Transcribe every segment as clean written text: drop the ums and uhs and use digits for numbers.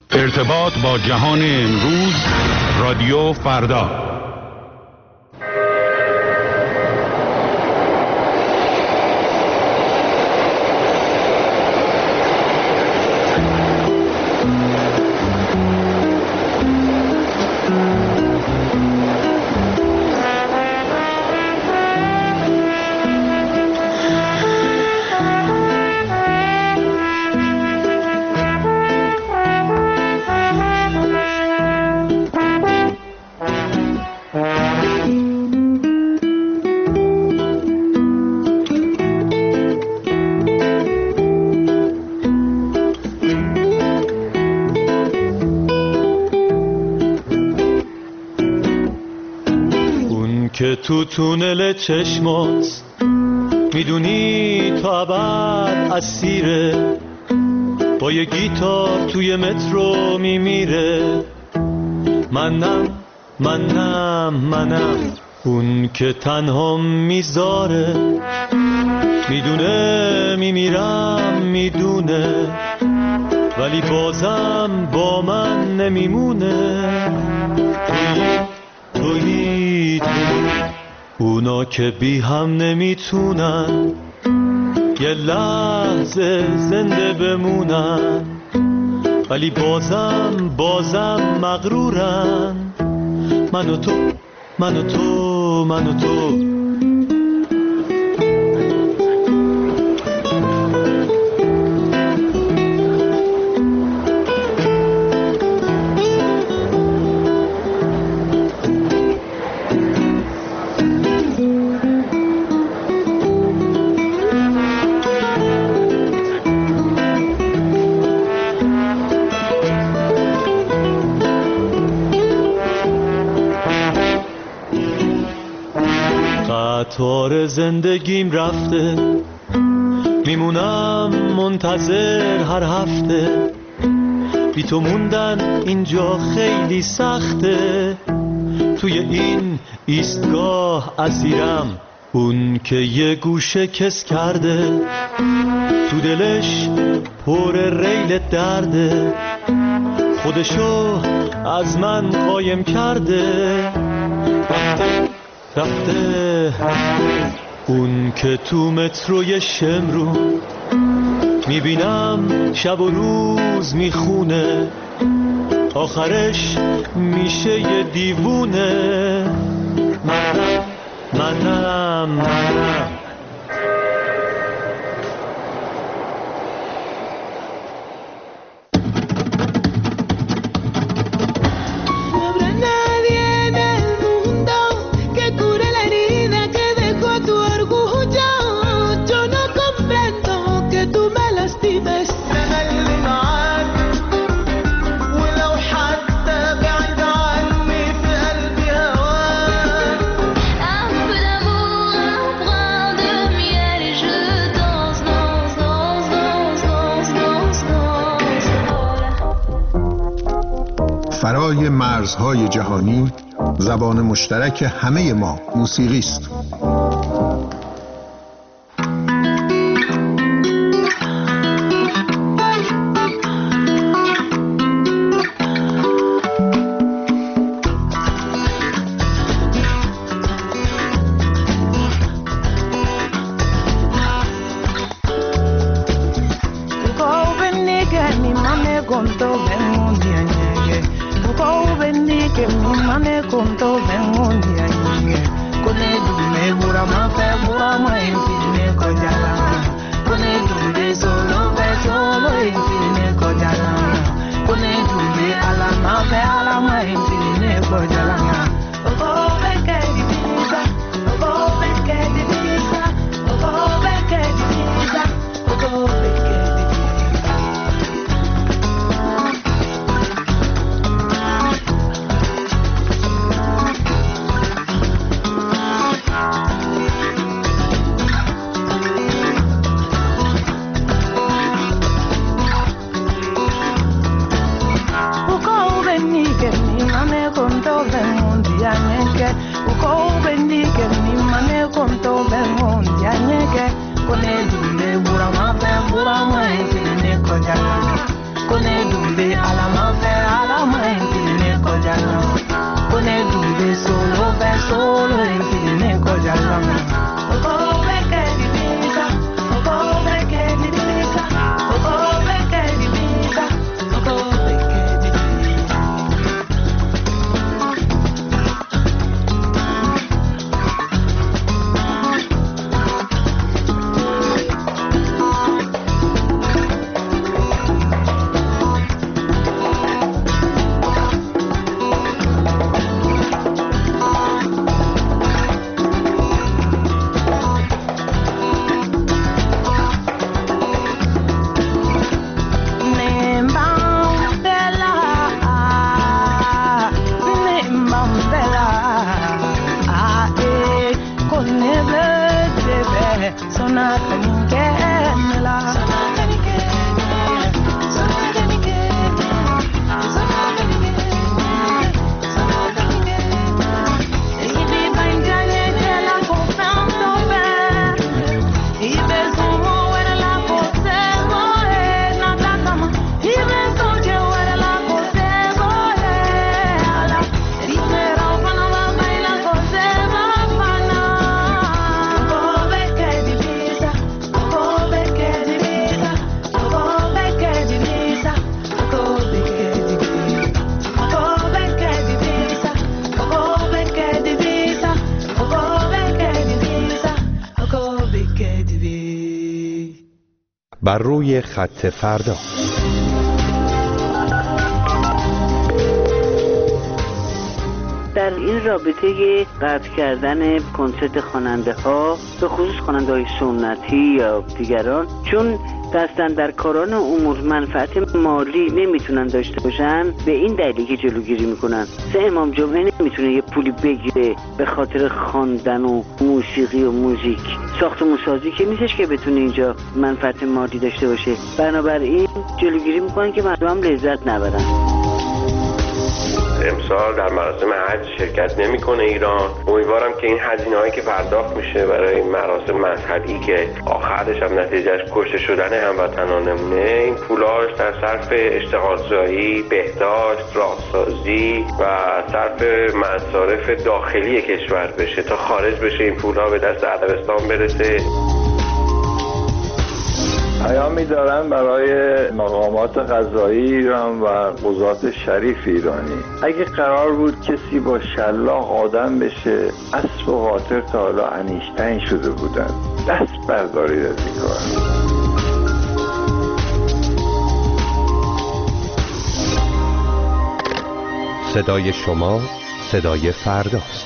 ارتباط با جهان امروز، رادیو فردا. که تو تونل چشمات میدونی تا ابد اسیره، با یه گیتار توی مترو میمیره. منم اون که تنها میذاره، میدونه میمیرم میدونه، ولی بازم با من نمیمونه. تویی اونا که بی هم نمیتونن یه لحظه زنده بمونن، ولی بازم مغرورن. من و تو قطار زندگیم رفته، میمونم منتظر هر هفته. بی تو موندن اینجا خیلی سخته، توی این ایستگاه اسیرم. اون که یه گوشه کس کرده، تو دلش پر ریل درده، خودشو از من قایم کرده. رفته اون که تو متروی شمرو میبینم شب و روز میخونه، آخرش میشه یه دیوونه. منم فرای مرزهای جهانی، زبان مشترک همه ما موسیقی است. بر روی خط فردا. در این رابطه قطع کردن کنسرت خواننده ها، به خصوص خواننده های سنتی یا دیگران، چون دستن در کاران امور منفعت مالی نمیتونن داشته باشن، به این دلیلی که جلوگیری میکنن. امام جمعه نمیتونه یه پولی بگیره به خاطر خواندن و موسیقی و موزیک. ساختمون سازی که نیستش که بتونه اینجا منفعت مالی داشته باشه. بنابراین جلوگیری میکنن که مردم لذت نبرن. امسال در مراسم حج شرکت نمیکنه ایران. امیدوارم که این هزینه‌هایی که پرداخت میشه برای این مراسم مذهبی که آخرش هم نتیجهش کشته شدن هموطنانمونه، این پولاش در صرف اشتغالزایی، بهداشت، راهسازی و صرف مصارف داخلی کشور بشه تا خارج بشه این پولها به دست عربستان برسه. پیامی دارم برای مقامات قضایی ایران و قضات شریف ایرانی. اگه قرار بود کسی با شلاق آدم بشه، اسب و قاطر تا حالا انیشتین شده بودن. دست بردارید از این کار. صدای شما صدای فرداست.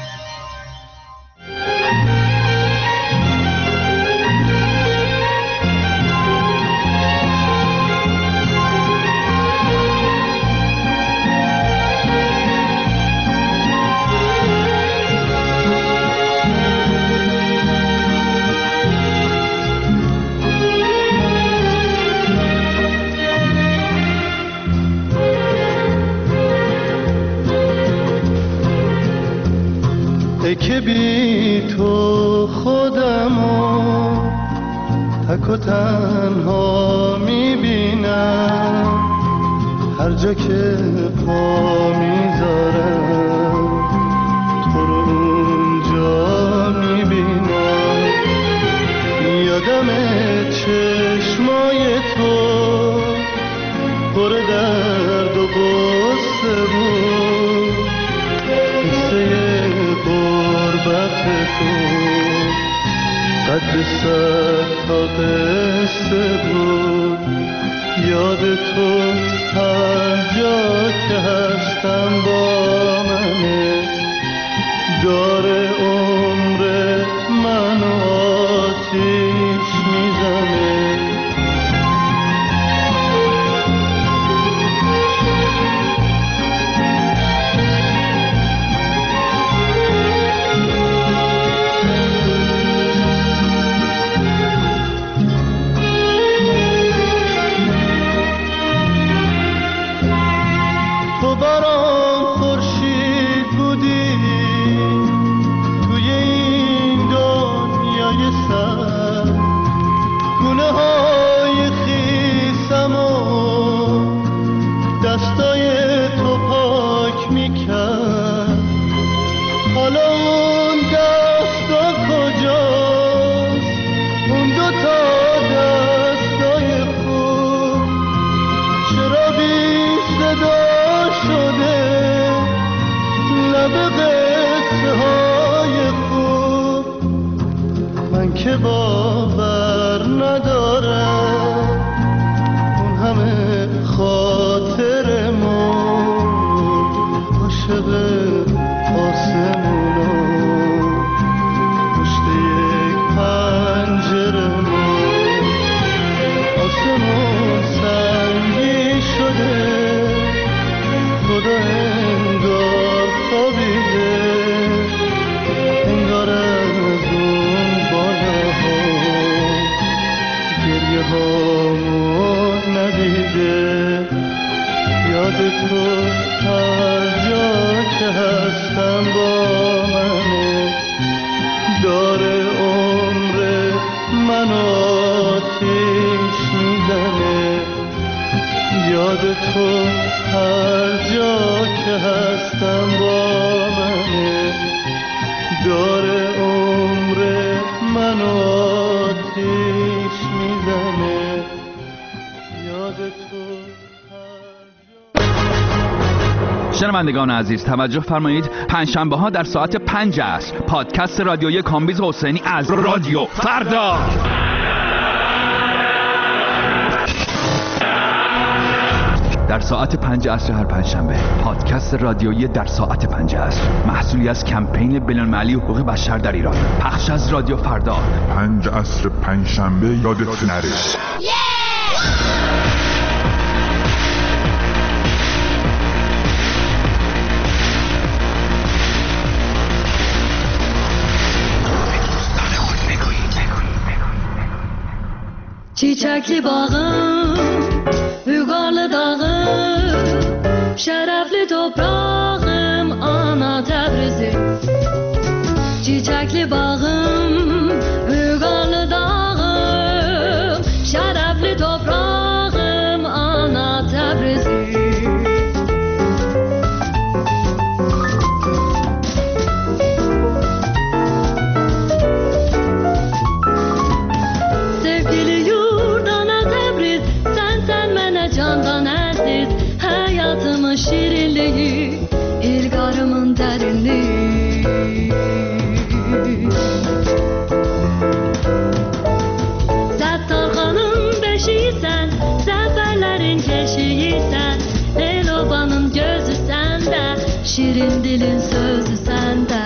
که بی تو خودمو تک و تنها میبینم، هر جا که پا میذارم تو رو اونجا میبینم. یادم چشمای تو پر درد و غصه بود، غربت تو قد سر تا قصه بود. یاد تو هر جا که هستم با منه، داره عمر منو آتیش میزنه. برام جدا شده لب قصه های خوب من که باور ندارم اون همه خاطرمون عاشق آسمونا پشت یک پنجرمون آسمون سنگی شده خدا انگار خوابیده انگار از اون بالاها گریه هامون ندیده یاد تو هر جا که هستم با منه داره عمر من آتیش میزنه یاد تو هر جا که هستم با منه داره عمر من آتیش میزنه یاد تو شنوندگان عزیز توجه فرمایید، پنجشنبه ها در ساعت 5 عصر پادکست رادیویی کامبیز حسینی از رادیو فردا در ساعت 5 عصر هر پنجشنبه پادکست رادیویی در ساعت 5 عصر محصولی از کمپین بین‌المللی حقوق بشر در ایران پخش از رادیو فردا 5 عصر پنجشنبه یادت نره. Çiçekli bağım, Ügarlı dağım, şerefli toprağım, ana Tebrizim. Çiçekli bağım, Ügarlı dağım, şerefli toprağım, ana Tebrizim. Şirinliği, ilgarımın derinliği. Settarhanın beşiysen, zaferlerin keşiysen, Elobanın gözü sende, şirin dilin sözü sende.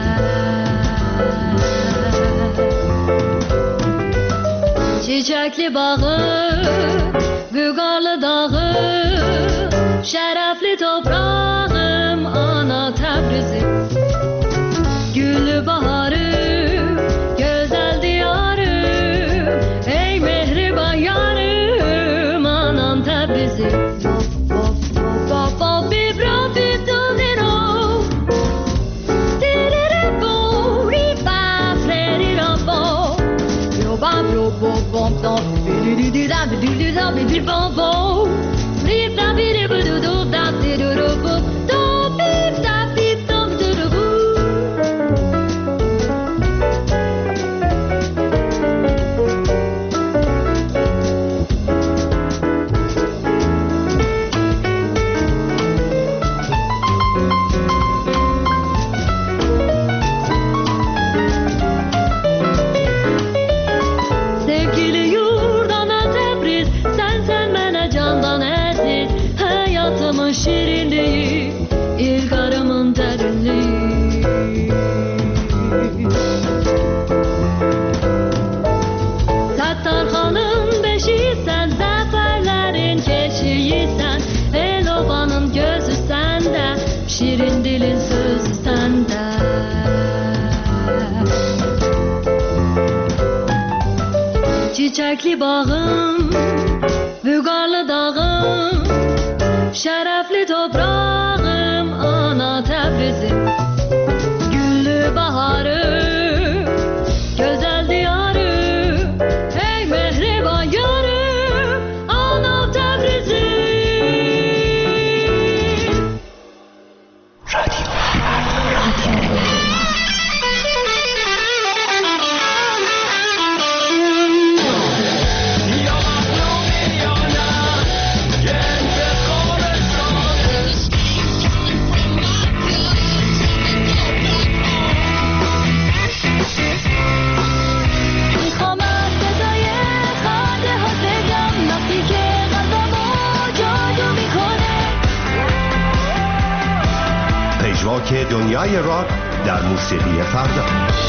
Çiçekli bağı, Vügarlı dağı, şerefli toprağım, ana Tebrizim. Gülü baharım, güzel diyarım, ey mehriban yarım, anam Tebrizim. Şirinliği, ilgarımın derinliği. Settarhanın beşiysen, zaferlerin keşiysen, Elobanın gözü sende, şirin dilin sözü sende. Çiçekli bağım, Vügarlı dağım, şerefli toprağım, ana Tebrizim. Güllü baharım, güzel diyarım, ey mehriban yarım, ana Tebrizim. Radyo. خاک دنیای راک در موسیقی فردا.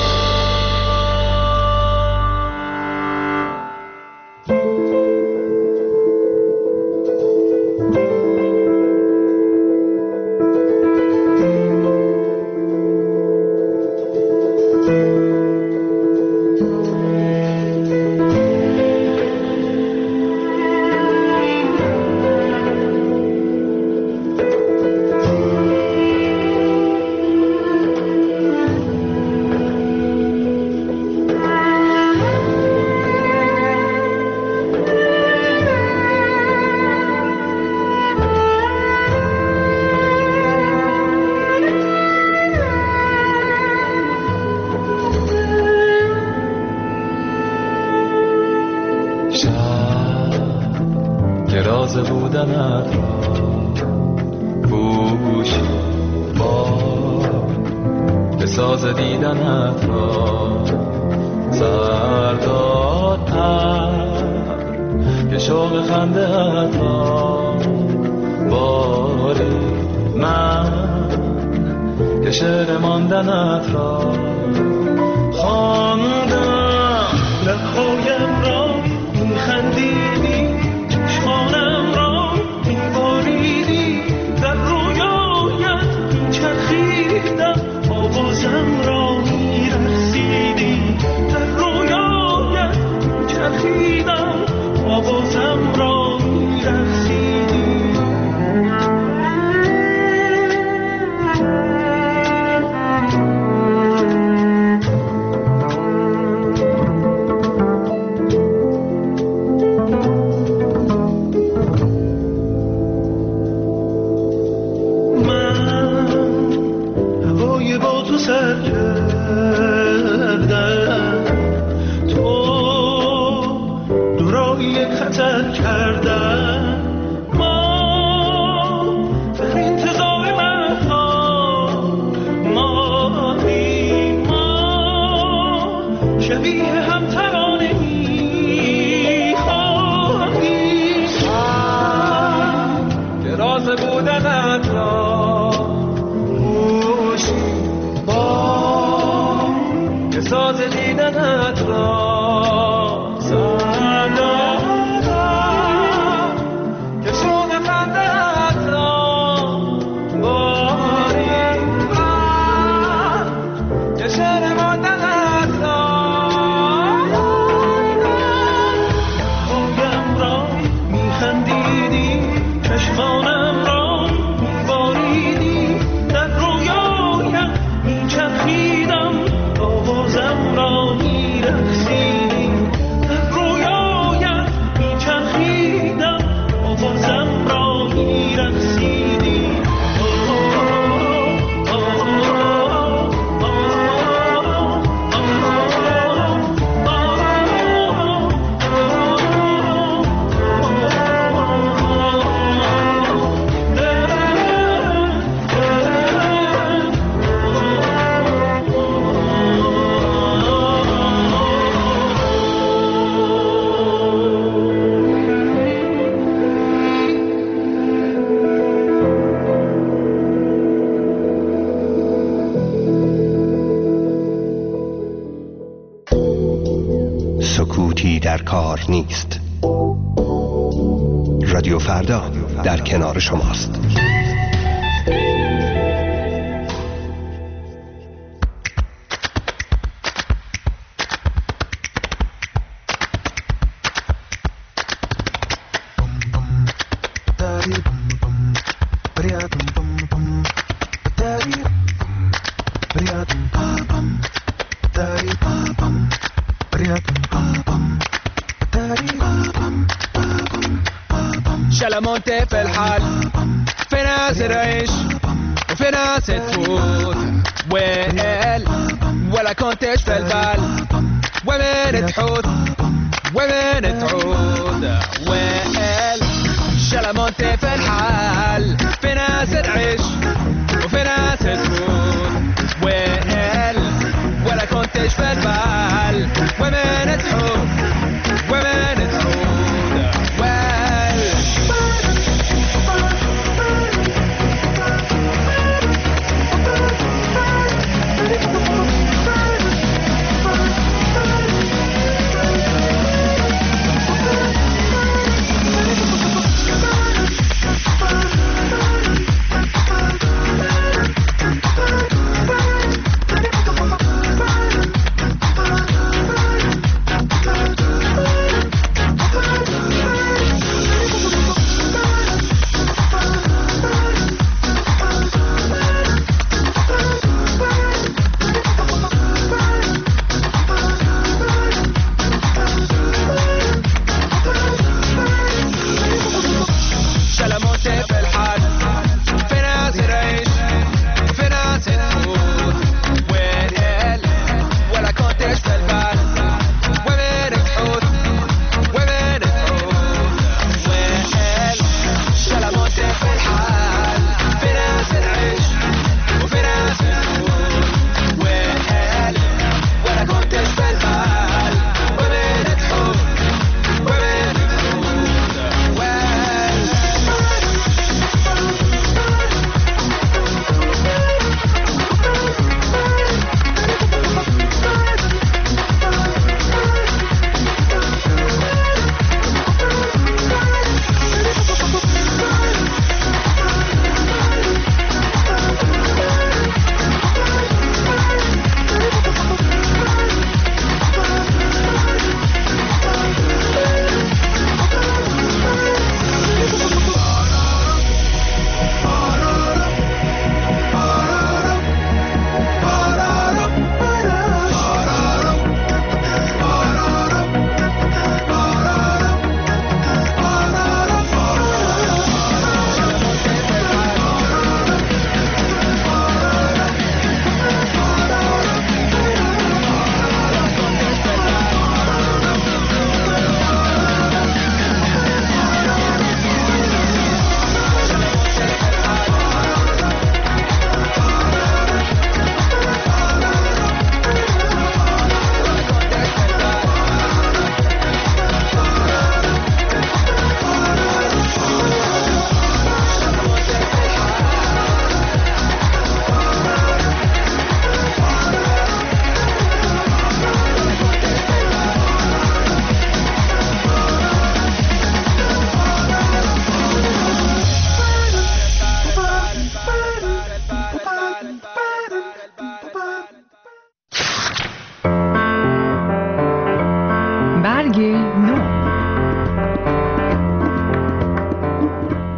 سکوتی در کار نیست. رادیو فردا در کنار شماست. شلمونتي في الحال في ناس تعيش وفي ناس تفوت ويل ولا كنتش في البال ومن تحوت ومن تعود ويل شلمونتي في الحال في ناس تعيش وفي ناس تفوت ويل ولا كنتش في البال ومن تحوت ومن تعود ويل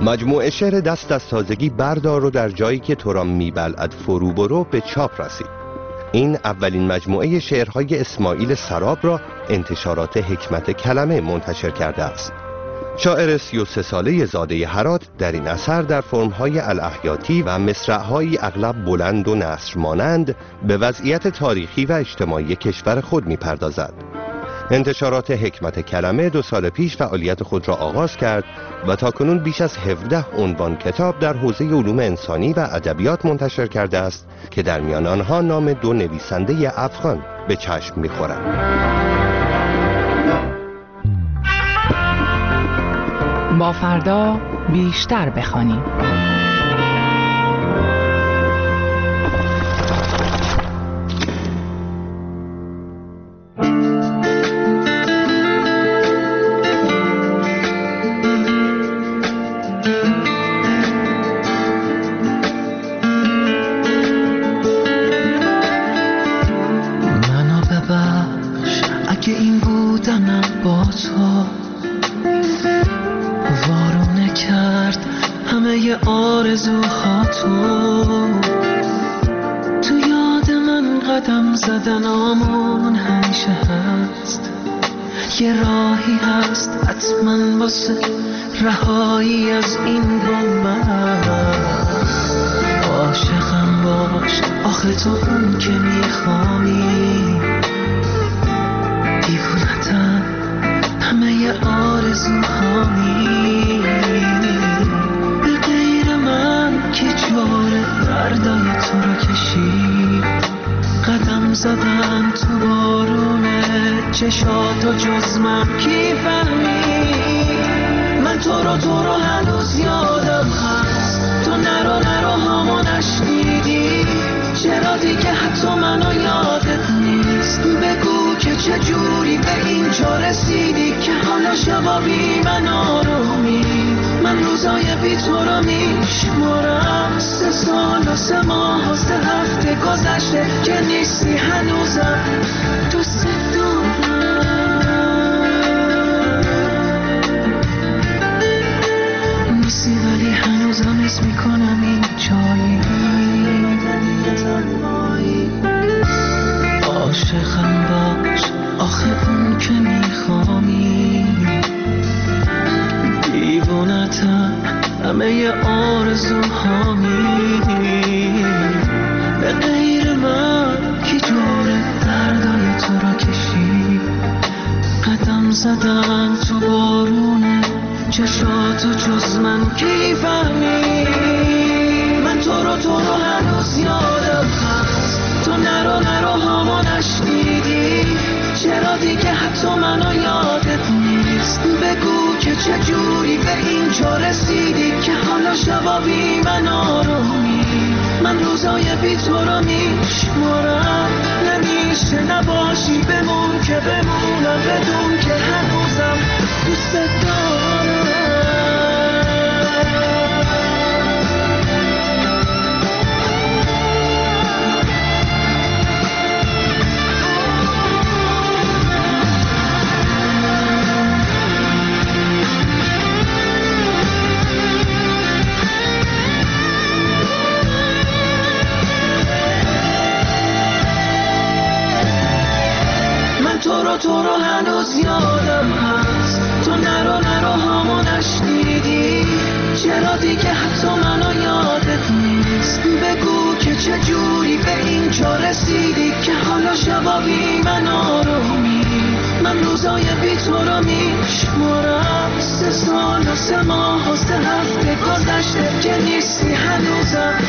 مجموعه شعر دست از تازگی بردار و در جایی که تو را میبلعد فرو برو به چاپ رسید. این اولین مجموعه شعرهای اسماعیل سراب را انتشارات حکمت کلمه منتشر کرده است. شاعر 33 ساله زاده هرات در این اثر در فرم‌های الاحیاتی و مصرع‌هایی اغلب بلند و نثر مانند به وضعیت تاریخی و اجتماعی کشور خود می‌پردازد. انتشارات حکمت کلمه 2 سال پیش فعالیت خود را آغاز کرد و تاکنون بیش از 17 عنوان کتاب در حوزه علوم انسانی و ادبیات منتشر کرده است که در میان آنها نام 2 نویسنده افغان به چشم می‌خورد. با فردا بیشتر بخوانیم. منو ببخش اگه این بودنم با تو وارونه کرد همه آرزوها تو یاد من قدم زدنامون همیشه هست، یه راهی هست حتما واسه رهایی از این غمت. عاشقم باش آخه تو اون که میخوانی، دیوونتم همه آرزوهانی، به غیر من که جور دردای تو رو کشید، قدم زدن تو بارونه چشاتو جز من کی فهمید. من تو رو هنوز یادم هست، تو نرو هامو نشنیدی، چرا دیگه حتی منو یادت نیست. بگو که چجوری به اینجا رسیدی که حالا شبا بی من آرومی. من روزای بی تو رو میشمارم، 3 سال و 3 ماه و 3 هفته گذشته که نیستی هنوزم دوست دارم. نیستی ولی هنوزم حس میکنم این جایی. عاشقم باش آخه اون که میخوانی، دیوونتم همه آرزوهامی، به غیر من کی جور دردای تو را کشید، قدم زدن تو بارونه چشاتو جز من کی فهمید. من تو رو هنوز یادم هست، تو نرو هامو نشنیدی، چرا دیگه حتی منو یادت نیست. بگو که چجوری به اینجا رسیدی که حالا شبا بی من آرومی. من روزای بی تو رو میشمارم، نمیشه نباشی بمون که بمونم، بدون که هنوزم دوست دارم. تو رو هنوز یادم هست، تو نرو هامو نشنیدی، چرا دیگه حتی منو یادت نیست. بگو که چجوری به اینجا رسیدی که حالا شبا بی من آرومی. من روزای بی تو رو میشمارم، 3 سال و 3 ماه و 3 هفته گذشته که نیستی هنوزم